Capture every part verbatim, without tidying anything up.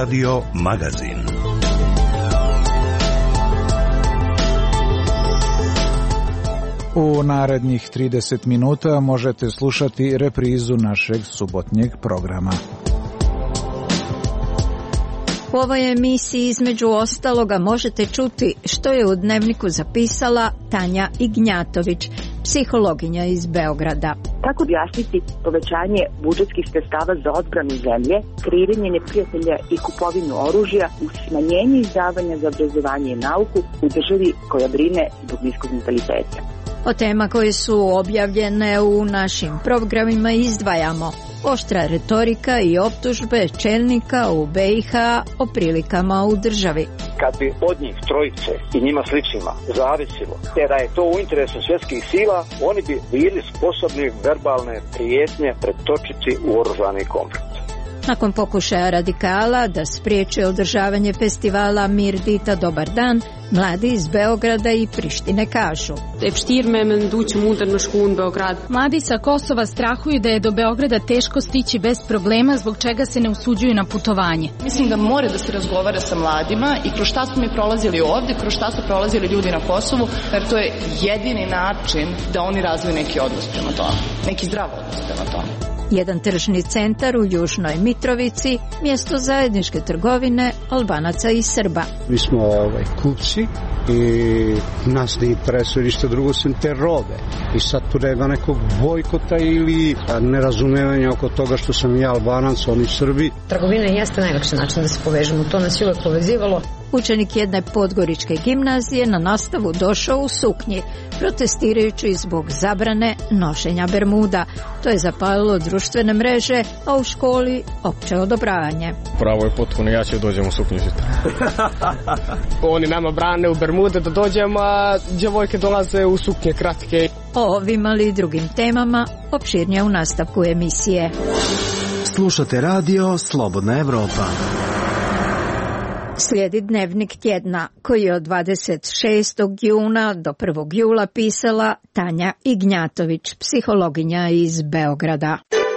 Radio Magazin. U narednih trideset minuta možete slušati reprizu našeg subotnjeg programa. U ovoj emisiji između ostaloga možete čuti što je u Dnevniku zapisala Tanja Ignjatović, psihologinja iz Beograda. Kako objasniti povećanje budžetskih sredstava za odbranu zemlje, kreiranje neprijatelja i kupovinu oružja uz smanjenje izdavanja za obrazovanje i nauku u državi koja brine zbog niskog nataliteta? O tema koje su objavljene u našim programima izdvajamo oštra retorika i optužbe čelnika u B i H o prilikama u državi. Kad bi od njih trojice i njima sličnima zavisilo, te da je to u interesu svjetskih sila, oni bi bili sposobni verbalne prijetnje pretočiti u oružani konflikt. Nakon pokušaja radikala da spriječe održavanje festivala Mir Dita Dobar dan, mladi iz Beograda i Prištine kažu: Mladi sa Kosova strahuju da je do Beograda teško stići bez problema, zbog čega se ne usuđuju na putovanje. Mislim da mora da se razgovara sa mladima i kroz šta smo mi prolazili ovdje, kroz šta su prolazili ljudi na Kosovu, jer to je jedini način da oni razviju neki odnos prema tome, neki zdrav odnos prema tome. Jedan tržni centar u Južnoj Mitrovici, mjesto zajedničke trgovine Albanaca i Srba. Mi smo ovaj, kupci i nas ne interesuje ništa drugo sem te robe. I sad tu nema nekog bojkota ili nerazumevanja oko toga što sam ja Albanac, oni Srbi. Trgovina jeste najlakši način da se povežemo, to nas je uvek povezivalo. Učenik jedne podgoričke gimnazije na nastavu došao u suknji, protestirajući zbog zabrane nošenja bermuda. To je zapalilo društvene mreže, a u školi opće odobravanje. Pravo je potpuno, ja ću dođem u suknju. Oni nama brane u bermude da dođemo, a djevojke dolaze u suknje kratke. O ovim ali i drugim temama opširnije u nastavku emisije. Slušate radio Slobodna Evropa. Slijedi Dnevnik tjedna, koji je od dvadeset šestog juna do prvog jula pisala Tanja Ignjatović, psihologinja iz Beograda.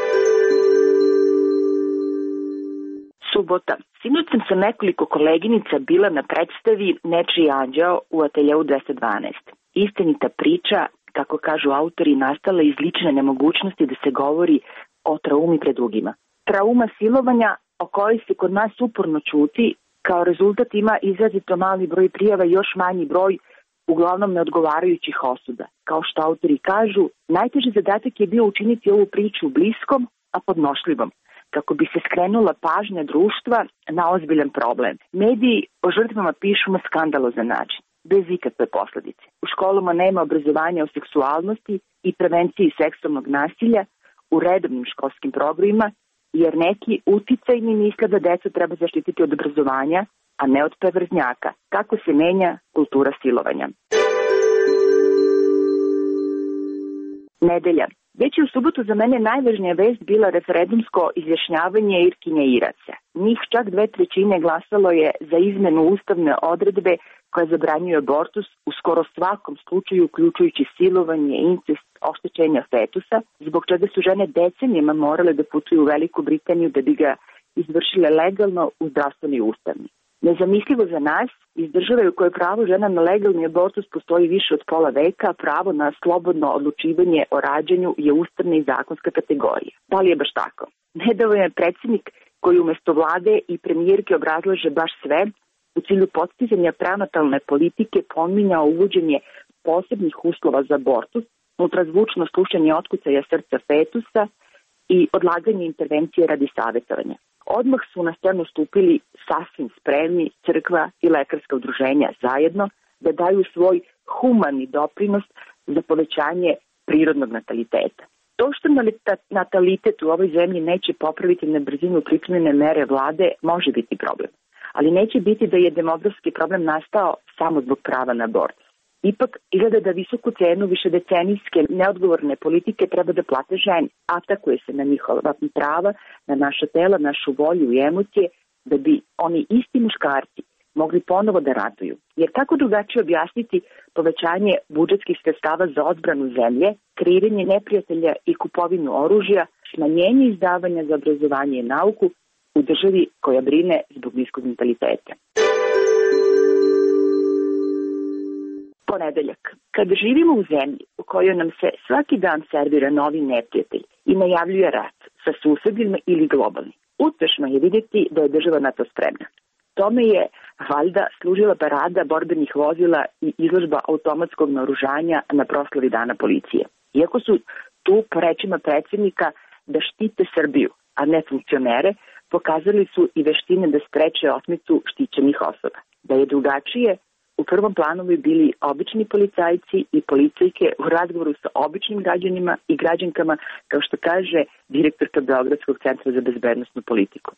Subota. Sinoć sam sa nekoliko koleginica bila na predstavi Nečiji anđeo u ateljeu dvesta dvanaest. Istinita priča, kako kažu autori, nastala iz lične nemogućnosti da se govori o traumi pred drugima. Trauma silovanja o kojoj se kod nas uporno ćuti, kao rezultat ima izrazito mali broj prijava i još manji broj uglavnom neodgovarajućih osuda. Kao što autori kažu, najteži zadatak je bio učiniti ovu priču bliskom, a podnošljivom, kako bi se skrenula pažnja društva na ozbiljan problem. Mediji o žrtvama pišu na skandalozan način, bez ikakve posljedice. U školama nema obrazovanja o seksualnosti i prevenciji seksualnog nasilja u redovnim školskim programima, jer neki uticajni misle da decu treba zaštititi od obrazovanja, a ne od perverznjaka. Kako se menja kultura silovanja? Nedelja. Već je u subotu za mene najvažnija vest bila referendumsko izjašnjavanje Irkinje Iraca. Njih čak dve trećine glasalo je za izmenu ustavne odredbe koja zabranjuje abortus u skoro svakom slučaju, uključujući silovanje, incest, oštećenja fetusa, zbog čega su žene decenijama morale da putuju u Veliku Britaniju da bi ga izvršile legalno u zdravstveni ustavni. Nezamislivo za nas, iz države u kojoj pravo žena na legalni abortus postoji više od pola veka, pravo na slobodno odlučivanje o rađanju je ustavna i zakonska kategorija. Da li je baš tako? Nedavno je predsjednik koji umjesto vlade i premijerke obrazlaže baš sve, u cilju postizanja prenatalne politike pominjao uvođenje posebnih uslova za abortus, ultrazvučno slušanje otkucaja srca fetusa i odlaganje intervencije radi savjetovanja. Odmah su na scenu stupili sasvim spremni crkva i lekarska udruženja zajedno da daju svoj humani doprinos za povećanje prirodnog nataliteta. To što natalitet u ovoj zemlji neće popraviti na brzinu pripremljene mere vlade može biti problem, ali neće biti da je demografski problem nastao samo zbog prava na abortus. Ipak izgleda da visoku cenu višedecenijske neodgovorne politike treba da plate žene. Atakuje se na njihova prava, na naša tela, našu volju i emocije, da bi oni isti muškarci mogli ponovo da ratuju. Jer kako drugačije objasniti povećanje budžetskih sredstava za odbranu zemlje, kreiranje neprijatelja i kupovinu oružja, smanjenje izdavanja za obrazovanje i nauku u državi koja brine zbog niskog mentaliteta. Ponedeljak. Kada živimo u zemlji u kojoj nam se svaki dan servira novi neprijatelj i najavljuje rat sa susedima ili globalni, uspešno je vidjeti da je država na to spremna. Tome je valjda služila parada borbenih vozila i izložba automatskog naoružanja na proslavi Dana policije. Iako su tu, po rečima predsjednika, da štite Srbiju, a ne funkcionere, pokazali su i veštine da spreče otmicu štićenih osoba. Da je drugačije, u prvom planu bi bili obični policajci i policajke u razgovoru sa običnim građanima i građankama, kao što kaže direktorka Beogradskog centra za bezbednosnu politiku.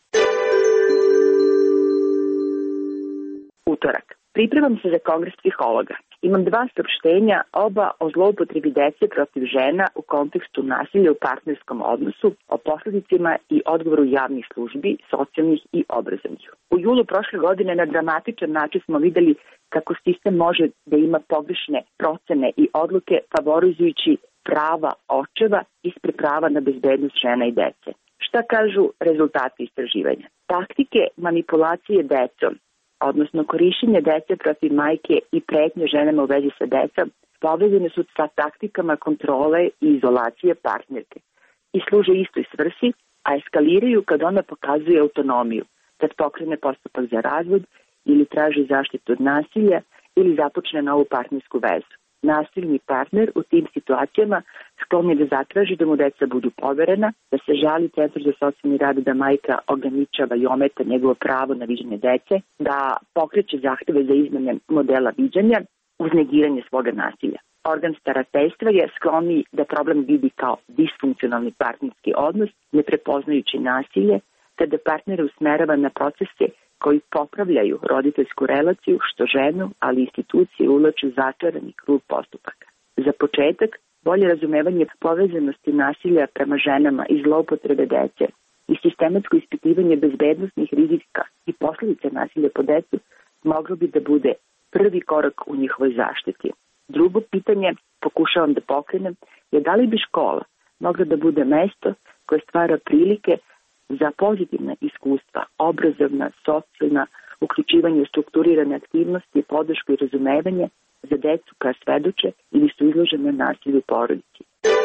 Utorak. Pripremam se za kongres psihologa. Imam dva saopštenja, oba o zloupotrebi dece protiv žena u kontekstu nasilja u partnerskom odnosu, o posledicima i odgovoru javnih službi, socijalnih i obrazovnih. U julu prošle godine na dramatičan način smo videli kako sistem može da ima pogrešne procene i odluke favorizujući prava očeva ispred prava na bezbednost žena i dece. Šta kažu rezultati istraživanja? Taktike manipulacije decom, odnosno korišćenje dece protiv majke i pretnje ženama u vezi sa decom, povezane su sa taktikama kontrole i izolacije partnerke i služe istoj svrsi, a eskaliraju kad ona pokazuje autonomiju, kad pokrene postupak za razvod ili traži zaštitu od nasilja ili započne novu partnersku vezu. Nasilni partner u tim situacijama sklon je da zatraži da mu deca budu poverena, da se žali centru za socijalni rad da majka ograničava i ometa njegovo pravo na viđenje dece, da pokreće zahteve za izmene modela viđanja uz negiranje svoga nasilja. Organ starateljstva je skloni da problem vidi kao disfunkcionalni partnerski odnos, ne prepoznajući nasilje, te da partnera usmerava na procese koji popravljaju roditeljsku relaciju, što ženu, ali i institucije uvlači u začarani krug postupaka. Za početak, bolje razumevanje povezanosti nasilja prema ženama i zloupotrebe dece i sistematsko ispitivanje bezbednosnih rizika i posljedice nasilja po decu moglo bi da bude prvi korak u njihovoj zaštiti. Drugo pitanje, pokušavam da pokrenem, je da li bi škola mogla da bude mesto koje stvara prilike za pozitivna iskustva, obrazovna, socijalna, uključivanje u strukturirane aktivnosti, podršku i razumevanje za decu koja svedoče ili su izložene nasilju u porodici.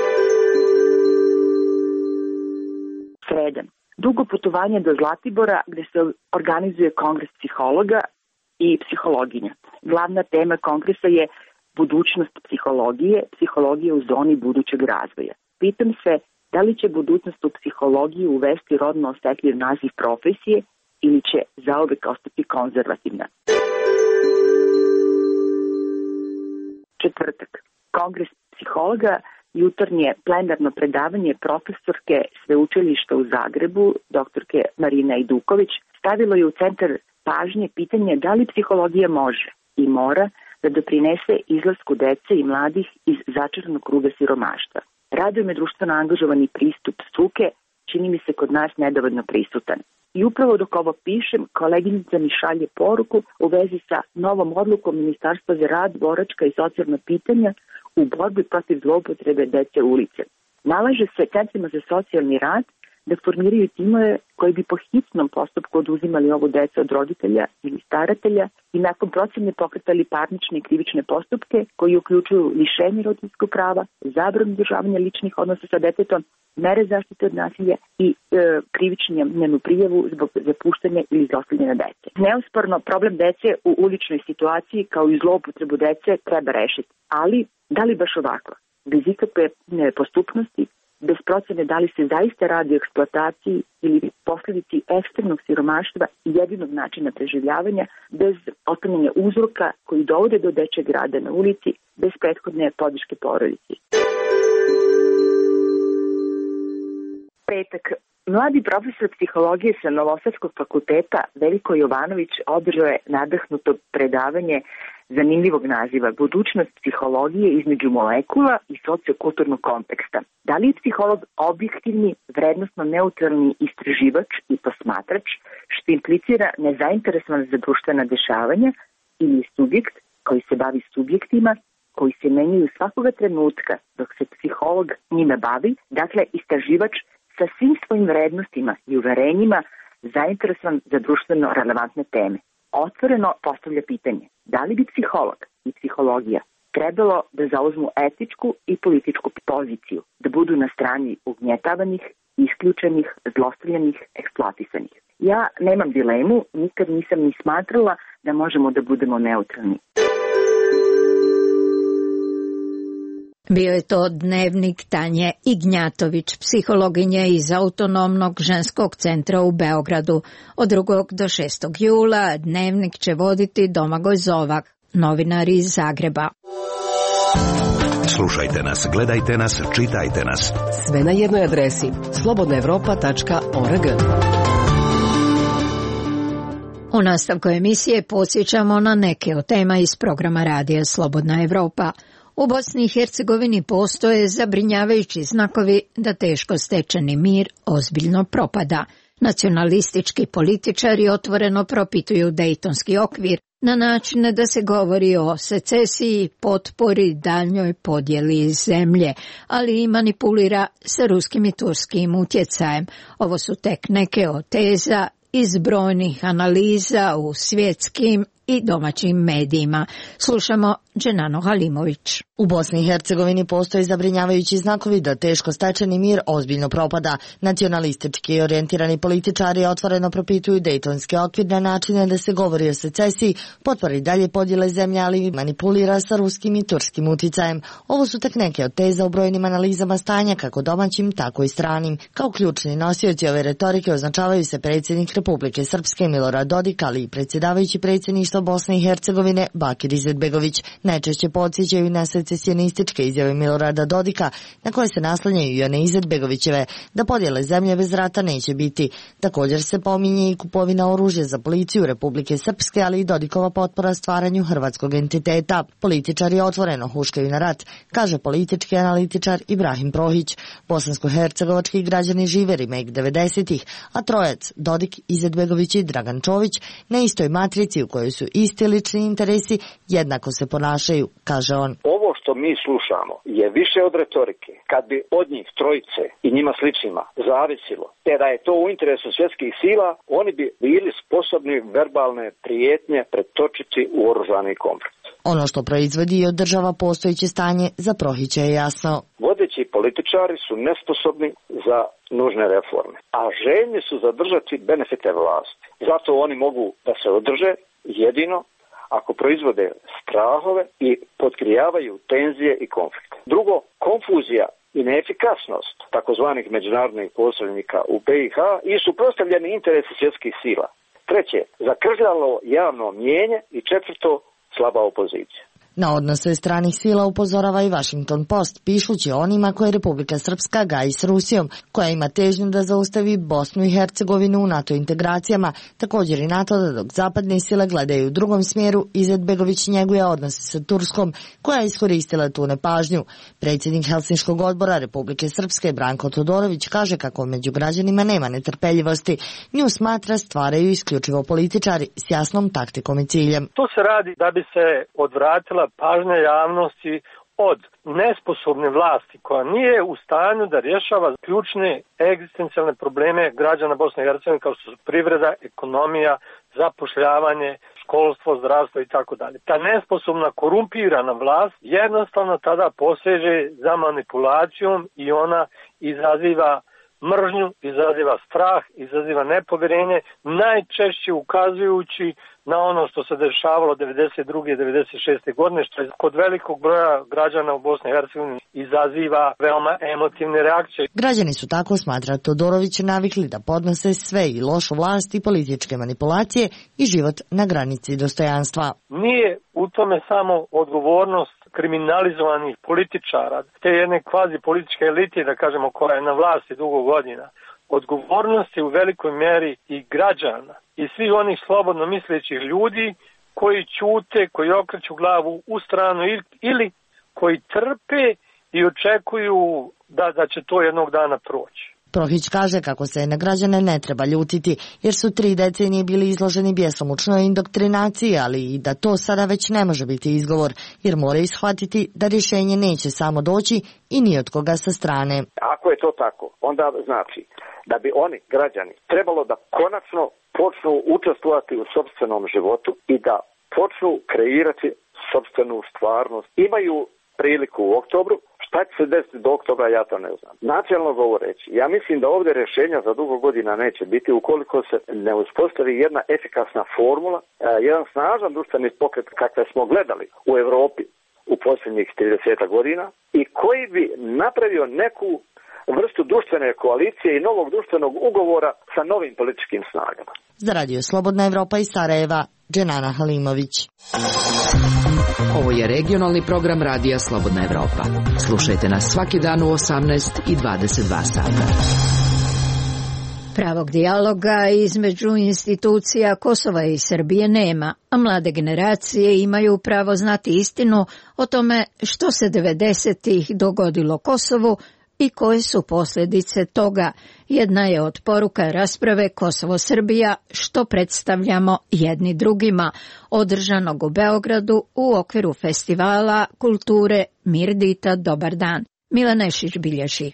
Sreda. Dugo putovanje do Zlatibora gde se organizuje kongres psihologa i psihologinja. Glavna tema kongresa je budućnost psihologije, psihologija u zoni budućeg razvoja. Pitam se da li će budućnost u psihologiji uvesti rodno osetljiv naziv profesije ili će zauvek ostati konzervativna. Četvrtak. Kongres psihologa, jutarnje plenarno predavanje profesorke Sveučilišta u Zagrebu, doktorke Marine Ajduković, stavilo je u centar pažnje pitanje da li psihologija može i mora da doprinese izlasku dece i mladih iz začaranog kruga siromaštva. Raduje me društveno angažovani pristup struke, čini mi se kod nas nedovoljno prisutan. I upravo dok ovo pišem, koleginica mi šalje poruku u vezi sa novom odlukom Ministarstva za rad, boračka i socijalna pitanja u borbi protiv zloupotrebe dece ulice. Nalaže se centrima za socijalni rad da formiraju timove koji bi po hitnom postupku oduzimali ovu decu od roditelja ili staratelja i nakon procjene pokretali parnične i krivične postupke koji uključuju lišenje roditeljskog prava, zabranu održavanja ličnih odnosa sa detetom, mere zaštite od nasilja i e, krivičnu prijavu zbog zapuštanja ili zlostavljanja dece. Neosporno, problem dece u uličnoj situaciji kao i zloupotrebu dece treba rešiti, ali da li baš ovako? Bez ikakve postupnosti, bez procene da li se zaista radi o eksploataciji ili posljedici ekstremnog siromaštva i jedinog načina preživljavanja, bez otklanjanja uzroka koji dovode do dečjeg rada na ulici, bez prethodne podrške porodici. Petak. Mladi profesor psihologije sa Novosadskog fakulteta Veljko Jovanović održao je nadahnuto predavanje zanimljivog naziva Budućnost psihologije između molekula i sociokulturnog konteksta. Da li je psiholog objektivni, vrednostno neutralni istraživač i posmatrač, što implicira nezainteresovan za društvena dešavanja, ili subjekt koji se bavi subjektima koji se menjaju svakoga trenutka dok se psiholog njime bavi, dakle istraživač sa svim svojim vrednostima i uverenjima zainteresovan za društveno relevantne teme. Otvoreno postavlja pitanje da li bi psiholog i psihologija trebalo da zauzmu etičku i političku poziciju, da budu na strani ugnjetavanih, isključenih, zlostavljanih, eksploatisanih. Ja nemam dilemu, nikad nisam ni smatrala da možemo da budemo neutralni. Bio je to dnevnik Tanje Ignjatović, psihologinje iz Autonomnog ženskog centra u Beogradu. Od drugog do šestog jula dnevnik će voditi Domagoj Zovak, novinar iz Zagreba. Slušajte nas, gledajte nas, čitajte nas. Sve na jednoj adresi slobodna evropa tačka org. U nastavku emisije podsjećamo na neke od tema iz programa radija Slobodna Evropa. U Bosni i Hercegovini postoje zabrinjavajući znakovi da teško stečeni mir ozbiljno propada. Nacionalistički političari otvoreno propituju Dejtonski okvir na načine da se govori o secesiji, potpori, daljnjoj podjeli zemlje, ali i manipulira sa ruskim i turskim utjecajem. Ovo su tek neke od teza iz brojnih analiza u svjetskim i domaćim medijima. Slušamo Dženano Halimović. U Bosni i Hercegovini postoje zabrinjavajući znakovi da teško stečeni mir ozbiljno propada. Nacionalistički orijentirani političari otvoreno propituju Dejtonski okvir na načine da se govori o secesiji, potpori dalje podjele zemlje, ali manipulira sa ruskim i turskim uticajem. Ovo su tek neke od teza u brojnim analizama stanja, kako domaćim, tako i stranim. Kao ključni nosioci ove retorike označavaju se predsjednik Republike Srpske Milorad Dodik, ali i predsjedavajući predsjedništva Bosne i Hercegovine Bakir Izetbegović. Najčešće podsjećaju na secesionističke izjave Milorada Dodika, na koje se naslanjaju i one Izetbegovićeve, da podjele zemlje bez rata neće biti. Također se pominje i kupovina oružja za policiju Republike Srpske, ali i Dodikova potpora stvaranju hrvatskog entiteta. Političari otvoreno huškaju na rat, kaže politički analitičar Ibrahim Prohić. Bosansko-hercegovački građani žive remake devedesetih, a trojac Dodik, Izetbegović i Dragan Čović na istoj matrici u kojoj su isti lični interesi jednako se ponašaju, kaže on. Ovo što mi slušamo je više od retorike. Kad bi od njih trojice i njima sličnima zavisilo, te da je to u interesu svjetskih sila, oni bi bili sposobni verbalne prijetnje pretočiti u oružani konflikt. Ono što proizvodi i održava postojeće stanje za Prohića je jasno. Vodeći političari su nesposobni za nužne reforme, a željni su zadržati benefite vlasti. Zato oni mogu da se održe jedino ako proizvode strahove i potkrijavaju tenzije i konflikte. Drugo, konfuzija i neefikasnost takozvanih međunarodnih posrednika u B i H i suprotstavljeni interesi svjetskih sila. Treće, zakržljalo javno mnijenje i četvrto, slaba opozicija. Na odnose stranih sila upozorava i Washington Post, pišući o onima koje Republika Srpska gaji s Rusijom, koja ima težnju da zaustavi Bosnu i Hercegovinu u NATO integracijama, također i NATO da dok zapadne sile gledaju u drugom smjeru, Izetbegović njeguje odnose sa Turskom, koja je iskoristila tu nepažnju. Predsjednik Helsinškog odbora Republike Srpske Branko Todorović kaže kako među građanima nema netrpeljivosti. Nju smatra stvaraju isključivo političari s jasnom taktikom i ciljem. To se radi da bi se odvratila pažnja javnosti od nesposobne vlasti koja nije u stanju da rješava ključne egzistencijalne probleme građana Bosne i Hercegovine kao što su privreda, ekonomija, zapošljavanje, školstvo, zdravstvo i tako dalje. Ta nesposobna korumpirana vlast jednostavno tada poseže za manipulacijom i ona izaziva mržnju, izaziva strah, izaziva nepovjerenje, najčešće ukazujući na ono što se dešavalo devedeset druge i devedeset šeste godine, što je kod velikog broja građana u Bosni i Hercegovini izaziva veoma emotivne reakcije. Građani su tako, smatra Todorović, navikli da podnose sve i lošu vlast i političke manipulacije i život na granici dostojanstva. Nije u tome samo odgovornost kriminalizovanih političara, te jedne kvazi političke elite, da kažemo, koja je na vlasti dugo godina. Odgovornost je u velikoj mjeri i građana i svih onih slobodno mislećih ljudi koji ćute, koji okreću glavu u stranu ili koji trpe i očekuju da, da će to jednog dana proći. Prohić kaže kako se na građane ne treba ljutiti, jer su tri decenije bili izloženi bjesomučnoj indoktrinaciji, ali i da to sada već ne može biti izgovor, jer mora ishvatiti da rješenje neće samo doći i ni od koga sa strane. Ako je to tako, onda znači da bi oni, građani, trebalo da konačno počnu učestvovati u sopstvenom životu i da počnu kreirati sopstvenu stvarnost. Imaju priliku u oktobru. Šta će se desiti do oktobra, ja to ne znam. Načelno govoreći, ja mislim da ovdje rješenja za dugo godina neće biti ukoliko se ne uspostavi jedna efikasna formula, jedan snažan društveni pokret kakve smo gledali u Europi u posljednjih trideset godina i koji bi napravio neku vrstu društvene koalicije i novog društvenog ugovora sa novim političkim snagama. Za Radio Slobodna Evropa iz Sarajeva, Dženana Halimović. Ovo je regionalni program Radija Slobodna Evropa. Slušajte nas svaki dan u osamnaest i dvadeset dva sata. Pravog dijaloga između institucija Kosova i Srbije nema, a mlade generacije imaju pravo znati istinu o tome što se devedesetih dogodilo Kosovu i koje su posljedice toga. Jedna je od poruka rasprave Kosovo-Srbija, što predstavljamo jedni drugima, održanog u Beogradu u okviru festivala kulture Mirdita Dobar dan. Mila Nešić bilježi.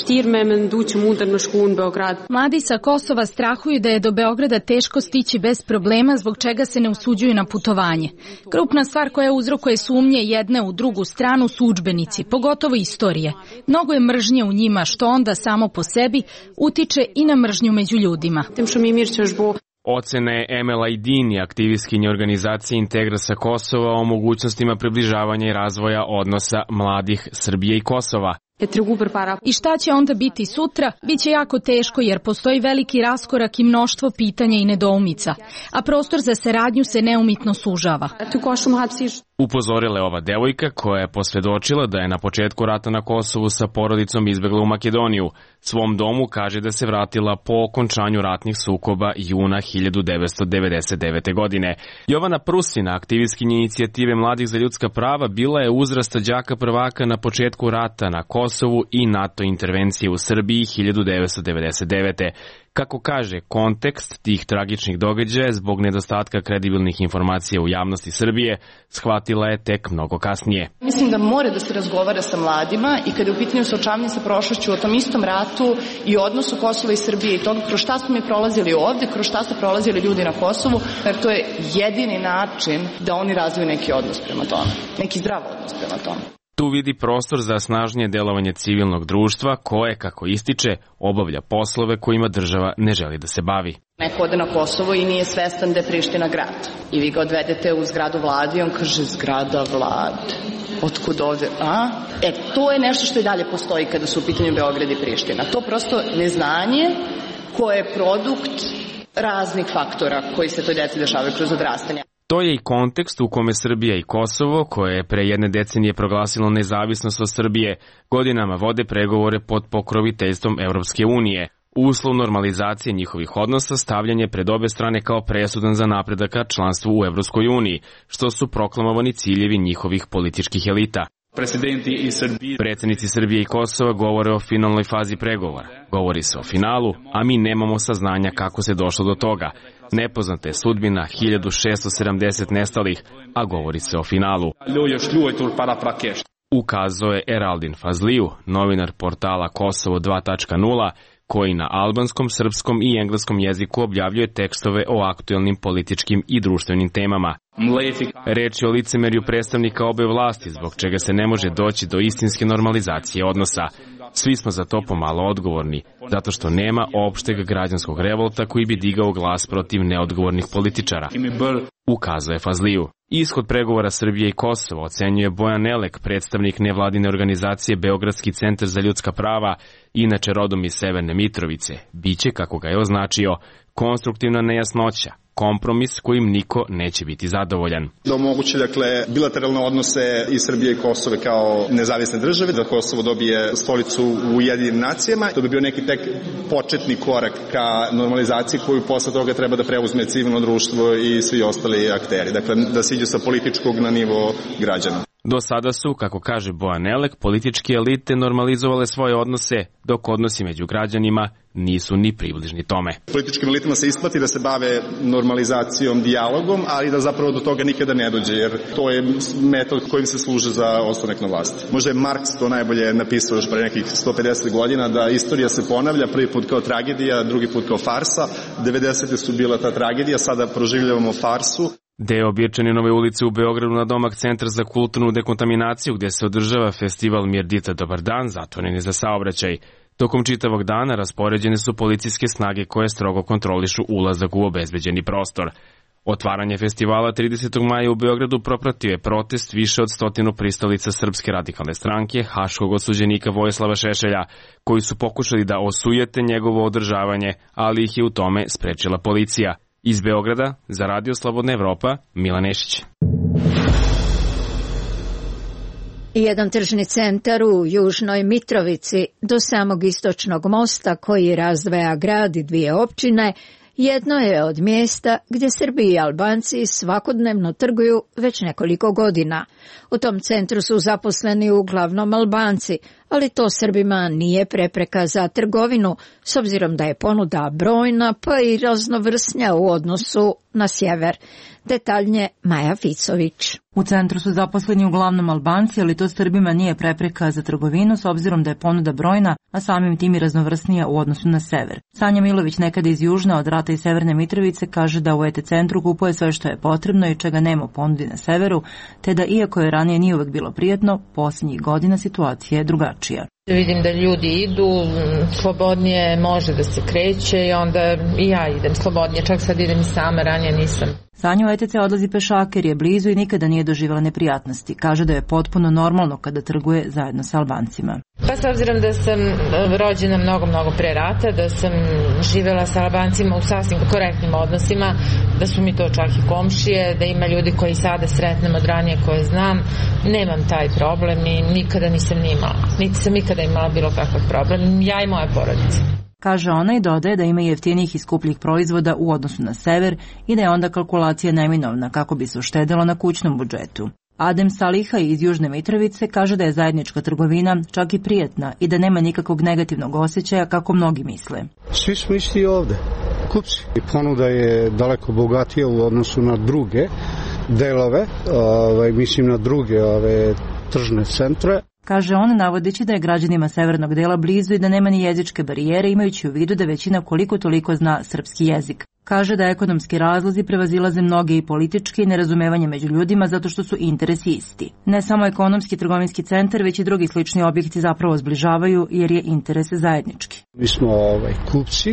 Mladi sa Kosova strahuju da je do Beograda teško stići bez problema, zbog čega se ne usuđuju na putovanje. Krupna stvar koja uzrokuje sumnje jedne u drugu stranu su udžbenici, pogotovo istorije. Mnogo je mržnje u njima, što onda samo po sebi utiče i na mržnju među ljudima. Ocene Emela Idini, aktivistkinje organizacije Integrasa Kosova, o mogućnostima približavanja i razvoja odnosa mladih Srbije i Kosova. I šta će onda biti sutra? Biće jako teško jer postoji veliki raskorak i mnoštvo pitanja i nedoumica, a prostor za saradnju se neumitno sužava. Upozorila je ova devojka koja je posvjedočila da je na početku rata na Kosovu sa porodicom izbjegla u Makedoniju. Svom domu kaže da se vratila po okončanju ratnih sukoba juna hiljadu devetsto devedeset devete. godine. Jovana Prusina, aktivistkinja inicijative Mladih za ljudska prava, bila je uzrasta đaka prvaka na početku rata na Kosovu i NATO intervencije u Srbiji hiljadu devetsto devedeset devete. Kako kaže, kontekst tih tragičnih događaja zbog nedostatka kredibilnih informacija u javnosti Srbije shvatila je tek mnogo kasnije. Mislim da mora da se razgovara sa mladima i kada je u pitanju suočavanje sa prošlošću o tom istom ratu i odnosu Kosova i Srbije i toga kroz šta smo mi prolazili ovdje, kroz šta su prolazili ljudi na Kosovu, jer to je jedini način da oni razviju neki odnos prema tome, neki zdrav odnos prema tome. Tu vidi prostor za snažnije delovanje civilnog društva koje, kako ističe, obavlja poslove kojima država ne želi da se bavi. Neko ode na Kosovo i nije svestan da je Priština grad. I vi ga odvedete u zgradu vlade i on kaže zgrada vlade. Otkud ovde? A? E, to je nešto što i dalje postoji kada su u pitanju Beograd i Priština. To prosto neznanje koje je produkt raznih faktora koji se to djeci dešavaju kroz odrastanje. To je i kontekst u kome Srbija i Kosovo, koje je pre jedne decenije proglasilo nezavisnost od Srbije, godinama vode pregovore pod pokroviteljstvom Evropske unije. Uslov normalizacije njihovih odnosa stavljan je pred obe strane kao presudan za napredak ka članstvu u Evropskoj uniji, što su proklamovani ciljevi njihovih političkih elita. Predsjednici Srbije i Kosova govore o finalnoj fazi pregovora. Govori se o finalu, a mi nemamo saznanja kako se došlo do toga. Nepoznata je sudbina hiljadu šesto sedamdeset nestalih, a govori se o finalu. Ukazao je Eraldin Fazliju, novinar portala Kosovo dva tačka nula, koji na albanskom, srpskom i engleskom jeziku objavljuje tekstove o aktuelnim političkim i društvenim temama. Reč je o licemerju predstavnika obe vlasti, zbog čega se ne može doći do istinske normalizacije odnosa. Svi smo za to pomalo odgovorni, zato što nema opšteg građanskog revolta koji bi digao glas protiv neodgovornih političara, ukazuje Fazliju. Ishod pregovora Srbije i Kosova ocenjuje Bojan Elek, predstavnik nevladine organizacije Beogradski centar za ljudska prava, inače rodom iz Severne Mitrovice. Biće, kako ga je označio, konstruktivna nejasnoća, kompromis kojim niko neće biti zadovoljan. Da omogući, dakle, bilateralne odnose i Srbije i Kosove kao nezavisne države, da Kosovo dobije stolicu u Ujedinjenim nacijama. To bi bio neki tek početni korak ka normalizaciji koju posle toga treba da preuzme civilno društvo i svi ostali akteri. Dakle, da se iđe sa političkog na nivo građana. Do sada su, kako kaže Bojan Elek, političke elite normalizovale svoje odnose, dok odnosi među građanima nisu ni približni tome. Političkim elitama se isplati da se bave normalizacijom, dijalogom, ali da zapravo do toga nikada ne dođe, jer to je metod kojim se služe za ostanak na vlasti. Možda je Marks to najbolje napisao još pre nekih sto pedeset godina, da istorija se ponavlja, prvi put kao tragedija, drugi put kao farsa. devedesete su bila ta tragedija, sada proživljavamo farsu. Deo Birčaninove ulice u Beogradu na domak Centra za kulturnu dekontaminaciju, gde se održava festival Mirdita Dobar dan, zatvoren je za saobraćaj. Tokom čitavog dana raspoređene su policijske snage koje strogo kontrolišu ulazak u obezbeđeni prostor. Otvaranje festivala tridesetog maja u Beogradu propratio je protest više od stotinu pristalica Srpske radikalne stranke, haškog osuđenika Vojislava Šešelja, koji su pokušali da osujete njegovo održavanje, ali ih je u tome sprečila policija. Iz Beograda, za Radio Slobodna Evropa, Milan Nešić. Jedan tržni centar u Južnoj Mitrovici do samog istočnog mosta koji razdvaja grad i dvije općine jedno je od mjesta gdje Srbi i Albanci svakodnevno trguju već nekoliko godina. U tom centru su zaposleni uglavnom Albanci, ali to Srbima nije prepreka za trgovinu, s obzirom da je ponuda brojna pa i raznovrsnja u odnosu na sjever. Detaljnije Maja Ficović. U centru su zaposleni uglavnom Albanci, ali to Srbima nije prepreka za trgovinu s obzirom da je ponuda brojna, a samim tim i raznovrsnija u odnosu na sever. Sanja Milović, nekada iz Južna, od Rata i Severne Mitrovice, kaže da u E T centru kupuje sve što je potrebno i čega nema u ponudi na severu, te da iako je ranije nije uvek bilo prijetno, posljednjih godina situacija je drugačija. Vidim da ljudi idu, slobodnije može da se kreće i onda i ja idem slobodnije, čak sad idem i sama, ranije nisam. Sanja u E T C odlazi pešake jer je blizu i nikada nije doživjela neprijatnosti. Kaže da je potpuno normalno kada trguje zajedno sa Albancima. Pa s obzirom da sam rođena mnogo, mnogo pre rata, da sam živjela sa Albancima u sasvim korektnim odnosima, da su mi to čak i komšije, da ima ljudi koji sada sretnem od ranije koje znam, nemam taj problem i nikada nisam ni imala. Niti sam ikada imala bilo kakav problem, ja i moja porodica. Kaže ona i dodaje da ima jeftinijih i skupljih proizvoda u odnosu na sever i da je onda kalkulacija neminovna kako bi se uštedelo na kućnom budžetu. Adem Saliha iz Južne Mitrovice kaže da je zajednička trgovina čak i prijetna i da nema nikakvog negativnog osjećaja kako mnogi misle. Svi smo isti ovde, kupci. Ponuda je daleko bogatija u odnosu na druge delove, ovaj, mislim na druge ove tržne centre. Kaže on, navodeći da je građanima severnog dela blizu i da nema ni jezičke barijere, imajući u vidu da većina koliko toliko zna srpski jezik. Kaže da ekonomski razlozi prevazilaze mnoge i politički i nerazumevanje među ljudima zato što su interesi isti. Ne samo ekonomski trgovinski centar, već i drugi slični objekti zapravo zbližavaju jer je interes zajednički. Mi smo ovaj, kupci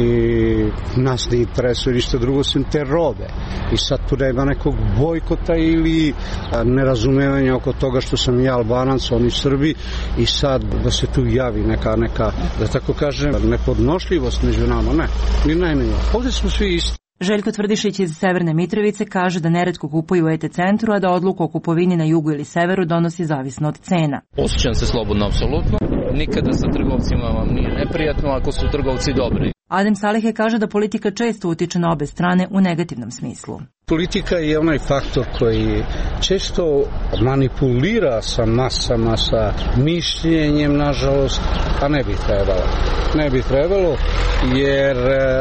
i nas ne interesuje ništa drugo sem te robe. I sad tu nema nekog bojkota ili nerazumevanja oko toga što sam ja Albanac, oni Srbi i sad da se tu javi neka, neka da tako kažem, nepodnošljivost među nama. Ne, ni najmanje. Ovdje smo svi isti. Željko Tvrdišić iz Severne Mitrovice kaže da neretko kupuju u E T centru, a da odluku o kupovini na jugu ili severu donosi zavisno od cena. Osjećam se slobodno, apsolutno. Nikada sa trgovcima vam nije neprijatno ako su trgovci dobri. Adem Salihe kaže da politika često utiče na obe strane u negativnom smislu. Politika je onaj faktor koji često manipulira sa masama, sa mišljenjem, nažalost, a ne bi trebalo. Ne bi trebalo, jer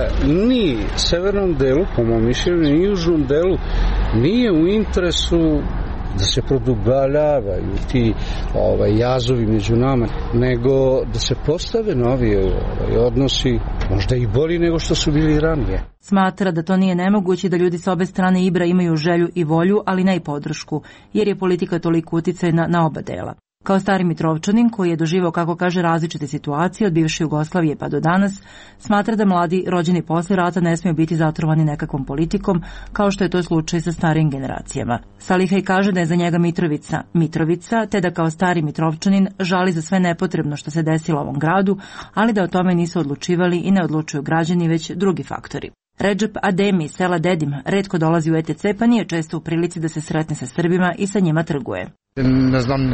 ni severnom delu, po mom mišljenju, ni južnom delu nije u interesu da se produbljavaju ti ovaj, jazovi među nama, nego da se postave novi ovaj, odnosi, možda i bolji nego što su bili ranije. Smatra da to nije nemoguće, da ljudi s obe strane Ibra imaju želju i volju, ali ne i podršku, jer je politika toliko uticajna na oba dela. Kao stari Mitrovčanin, koji je doživao, kako kaže, različite situacije od bivše Jugoslavije pa do danas, smatra da mladi rođeni posle rata ne smiju biti zatrovani nekakvom politikom, kao što je to slučaj sa starijim generacijama. Salihaj kaže da je za njega Mitrovica Mitrovica, te da kao stari Mitrovčanin žali za sve nepotrebno što se desilo ovom gradu, ali da o tome nisu odlučivali i ne odlučuju građani, već drugi faktori. Redžep Ademi iz sela Dedim retko dolazi u E T C, pa nije često u prilici da se sretne sa Srbima i sa njima trguje. Ne znam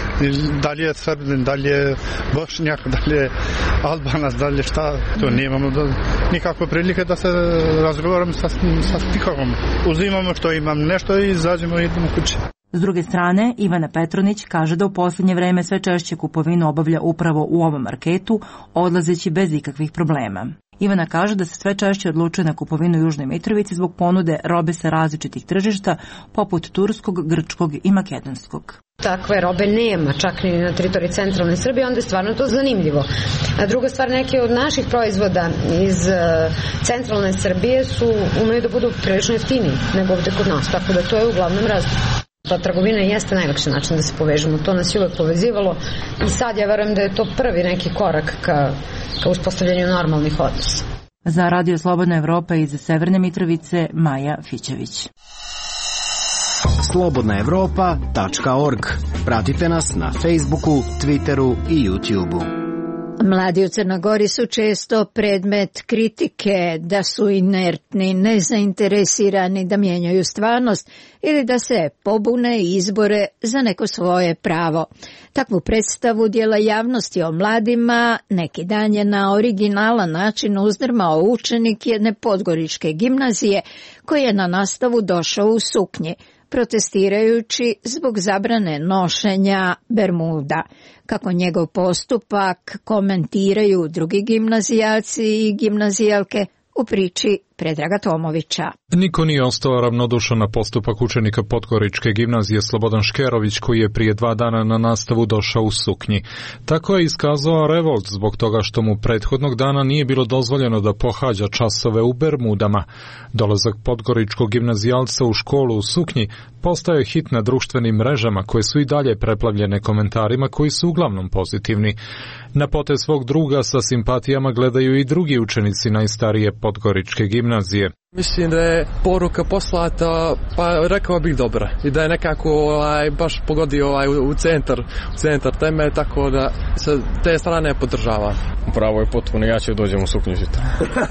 da li je Srbin, da li je Bošnjak, da li je Albanac, da li je šta. To nemamo nikakve prilike da se razgovaramo sa, sa nikokom. Uzimamo što imam nešto i izađemo i idemo kući. S druge strane, Ivana Petronić kaže da u posljednje vreme sve češće kupovinu obavlja upravo u ovom marketu, odlazeći bez ikakvih problema. Ivana kaže da se sve češće odlučuje na kupovinu u Južnoj Mitrovici zbog ponude robe sa različitih tržišta, poput turskog, grčkog i makedonskog. Takve robe nema, čak ni na teritoriji centralne Srbije, onda je stvarno to zanimljivo. A druga stvar, neke od naših proizvoda iz centralne Srbije su, umeju da budu prilično jeftiniji nego ovde kod nas, tako da to je uglavnom razlog. Ta trgovina jeste najlakši način da se povežemo, to nas je uvek povezivalo i sad ja verujem da je to prvi neki korak ka, ka uspostavljanju normalnih odnosa. Za Radio Slobodna Evropa iz Severne Mitrovice, Maja Fićević. slobodna evropa tačka org. Pratite nas na Facebooku, Twitteru i YouTubeu. Mladi u Crnogori su često predmet kritike da su inertni, nezainteresirani da mijenjaju stvarnost ili da se pobune i izbore za neko svoje pravo. Takvu predstavu dijela javnosti o mladima neki dan je na originalan način uzdrmao učenik jedne podgoričke gimnazije koji je na nastavu došao u suknji, protestirajući zbog zabrane nošenja bermuda. Kako njegov postupak komentiraju drugi gimnazijalci i gimnazijalke u priči Predraga Tomovića. Niko nije ostao ravnodušan na postupak učenika Podgoričke gimnazije Slobodan Škerović, koji je prije dva dana na nastavu došao u suknji. Tako je iskazao revolt zbog toga što mu prethodnog dana nije bilo dozvoljeno da pohađa časove u bermudama. Dolazak podgoričkog gimnazijalca u školu u suknji postao je hit na društvenim mrežama koje su i dalje preplavljene komentarima koji su uglavnom pozitivni. Na potez svog druga sa simpatijama gledaju i drugi učenici najstarije Podgoričke gimnazije. Mislim da je poruka poslata, pa rekao bih dobra, i da je nekako ovaj, baš pogodio ovaj, u centar, u centar teme, tako da se te strane podržava. Upravo je potpuno, ja ću dođem u suknju sutra.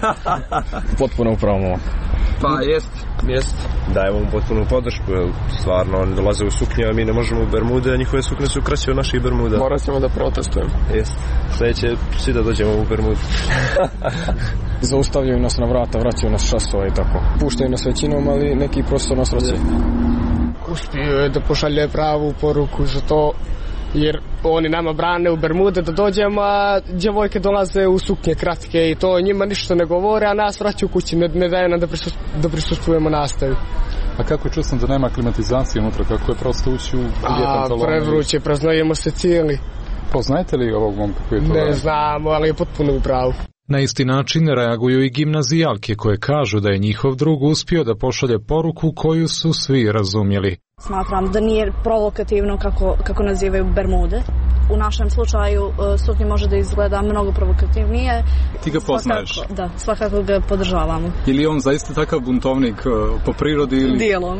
Potpuno upravo. Pa jest, jest. Dajemo mu potpunu podršku, jer stvarno oni dolaze u suknje, a mi ne možemo u bermude, a njihove suknje su kraće od naših bermuda. Morat ćemo da protestujemo. Jest. Sljedeće svi da dođemo u bermudu. Zaustavljaju nas na vrata, vraćaju nas šasova i tako. Puštaju nas većinom, ali neki prostor nas vraćaju. Uspio je da pošalje pravu poruku za to, jer oni nama brane u bermude da dođemo, a djevojke dolaze u suknje kratke i to njima ništa ne govore, a nas vraćaju u kući, ne, ne daju nam da, prisust, da prisustvujemo nastavi. A kako je čuo da nema klimatizacije unutra, kako je prosto ući u ljetan salon? A prevruće, praznojemo se cijeli. Poznajete li ovog momka koji je to? Ne radi? Znamo, ali je potpuno u pravu. Na isti način reaguju i gimnazijalke koje kažu da je njihov drug uspio da pošalje poruku koju su svi razumjeli. Smatram da nije provokativno kako, kako nazivaju bermude. U našem slučaju suknja može da izgleda mnogo provokativnije. Ti ga poznaješ? Svakako, da, svakako ga podržavamo. Je li on zaista takav buntovnik po prirodi? Ili... Dijelom.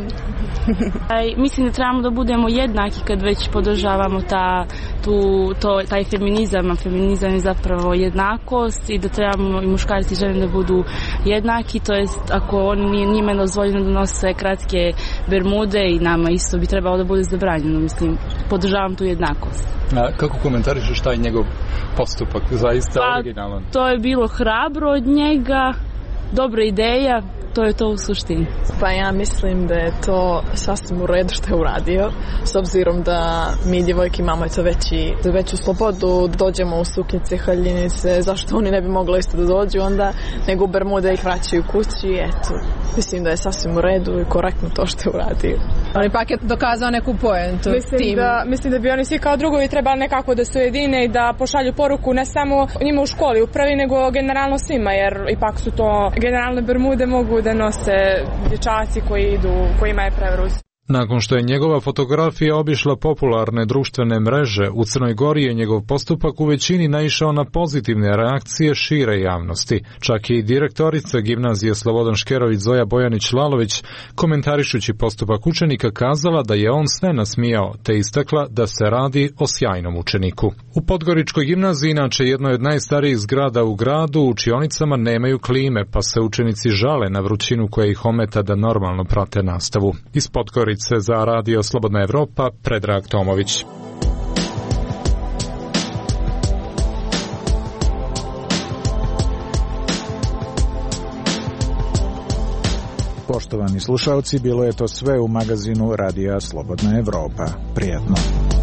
Mislim da trebamo da budemo jednaki kad već podržavamo ta, tu, to, taj feminizam. Feminizam je zapravo jednakost i da trebamo i muškarci i žene da budu jednaki. To jest, ako on nije njima dozvoljeno da nose kratke bermude i nama isto bi trebalo da bude zabranjeno. Mislim, podržavam tu jednakost. A kako komentarišeš taj njegov postupak? Zaista pa, originalan. To je bilo hrabro od njega, dobra ideja, to je to u suštini. Pa ja mislim da je to sasvim u redu što je uradio, s obzirom da mi djevojke imamo eto veći, veću slobodu, dođemo u suknjice, haljinice, zašto oni ne bi mogli isto da dođu onda, nego u bermude ih vraćaju kući, eto. Mislim da je sasvim u redu i korektno to što je uradio. Ali pak je dokazao neku poentu. Mislim da, mislim da bi oni svi kao drugovi trebali nekako da se ujedine i da pošalju poruku ne samo njima u školi upravi, nego generalno svima, jer ipak su to generalne bermude mogu da nose dječaci koji idu, kojima je prevruz. Nakon što je njegova fotografija obišla popularne društvene mreže, u Crnoj Gori je njegov postupak u većini naišao na pozitivne reakcije šire javnosti. Čak i direktorica gimnazije Slobodan Škerović Zoja Bojanić-Lalović, komentarišući postupak učenika, kazala da je on sve nasmijao, te istakla da se radi o sjajnom učeniku. U Podgoričkoj gimnaziji, inače jednoj od najstarijih zgrada u gradu, u učionicama nemaju klime, pa se učenici žale na vrućinu koja ih ometa da normalno prate nastavu. Iz Podgorice za Radio Slobodna Evropa, Predrag Tomović. Poštovani slušalci, bilo je to sve u magazinu Radija Slobodna Evropa. Prijatno.